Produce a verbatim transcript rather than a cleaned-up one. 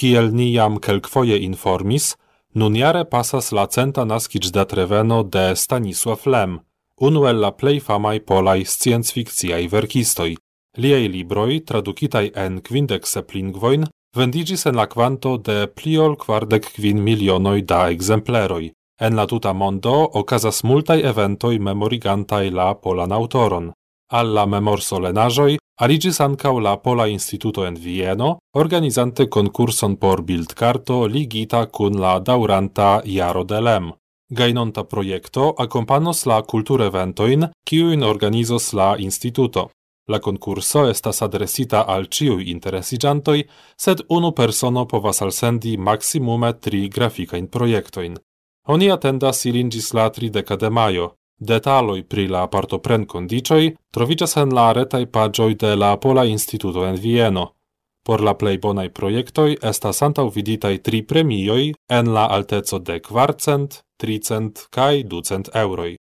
Kiel ni jam kelkfoje informis, nun jare pasas la centa naskiĝdatreveno de Stanisław Lem, unu el la plej famaj polaj sciencfikciaj verkistoj. Liaj libroj, tradukitaj en kvindek sep lingvojn, vendiĝis en la kvanto de pli ol kvardek kvin milionoj da ekzempleroj. En la tuta mondo okazas multaj eventoj memorigantaj la polan aŭtoron. Al la memorsolenaĵoj aliĝis ankaŭ la Pola Instituto en Vieno, organizante konkurson por bildkarto ligita kun la daŭranta Jaro de Lem. Gajnonta projekto akompanos la kultureventojn, kiujn organizos la instituto. La konkurso estas adresita al ĉiuj interesiĝantoj, sed unu persono povas alsendi maksimume tri grafikajn projektojn. Oni atendas ilin ĝis la trideka de majo. Detaloj pri la partoprenkondiĉoj troviĝas en la retaj paĝoj de la Pola Instituto en Vieno. Por la plej bonaj projektoj estas antaŭviditaj tri premioj en la alteco de kvarcent, tricent kaj ducent eŭroj.